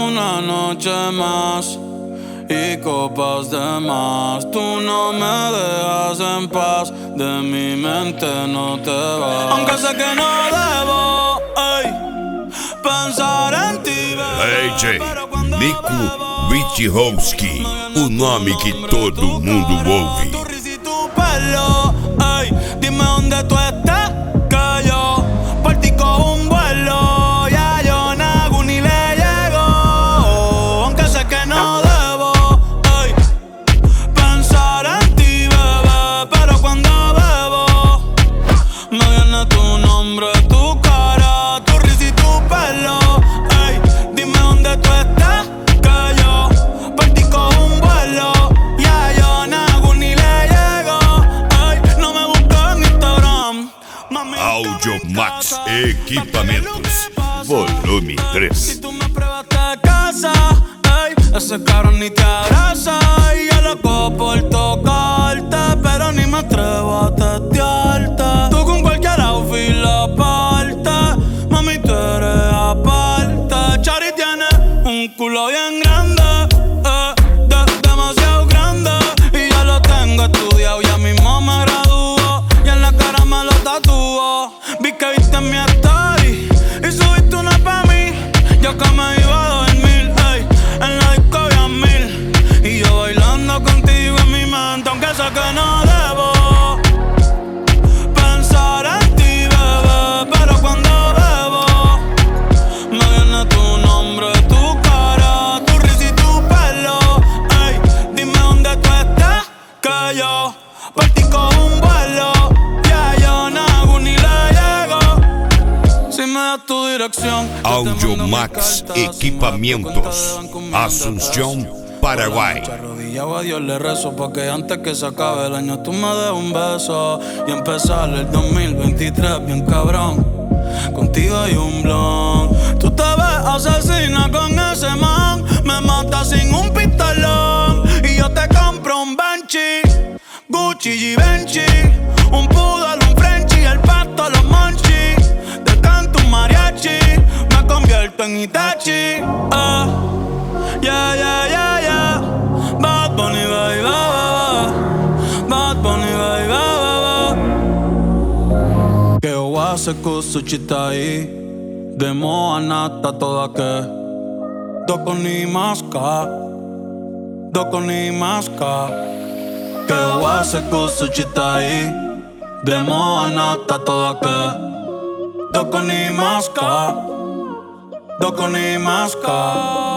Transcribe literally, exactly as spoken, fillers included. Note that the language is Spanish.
Una noche más y copas de más. Tú no me dejas en paz, de mi mente no te vas. Aunque sé que no debo, ey, pensar en ti, bebé. A J, Nico Wichowski, o nome que todo mundo ouve. Tu risa y tu pelo, ey, dime dónde tú estás, que yo por ti cojo un vuelo. Ya yo no hago ni le llego, aunque sé que no debo, ey, pensar en ti, bebé. Pero cuando bebo, me viene tu nombre, tu cara, tu risa y tu pelo, ey, dime dónde tú estás, que yo por ti cojo un vuelo. Ya yo no hago ni le llego, ey, no me busco en Instagram, mami. Audio Max Equipamentos, volume Si três. tú me pruebas te casa, ey, ese cabrón ni te abraza. Y yo loco por tocarte, pero ni me atrevo a testearte. Tú con cualquier outfit la parte, mami tú eres aparte. Chari tiene un culo bien grande, eh, de- demasiado grande. Y ya lo tengo estudiado, ya mismo me gradúo. Y en la cara me lo tatúo. Vi que viste en mi story y subiste una pa' mí. Yo que me iba a dormir, ey, en la disco había mil. Y yo bailando contigo en mi mente, aunque sé que no debo pensar en ti, bebé. Pero cuando bebo, me viene tu nombre, tu cara, tu risa y tu pelo, ey, dime dónde tú estás, que yo por ti cojo un vuelo. Ya yo no hago ni le llego. Si me das tu dirección, yo te Audio mando mi Max carta. Si me das tu Equipamentos, cuenta de banco, me Asunción, Paraguay. Arrodillado a Dios le rezo, porque antes que se acabe el año tú me des un beso y empezar el dos mil veintitrés bien cabrón. Contigo hay un blon. Tú te ves asesina con ese man, me mata sin un pistolón. Y yo te compro un Banshee, Gucci y Benchi, un poodle, un Frenchie, el pasto, los monchis. Te canto un mariachi, me convierto en Itachi. Ah, yeah, yeah, yeah, yeah. Bad Bunny, baby, baby. Bad Bunny, baby, baby. Que oase kusuchitai, demo anata toda que. Doko ni maska, doko ni maska. Que oase kusuchitai, demo anata toda que. Doko ni maska, doko ni maska.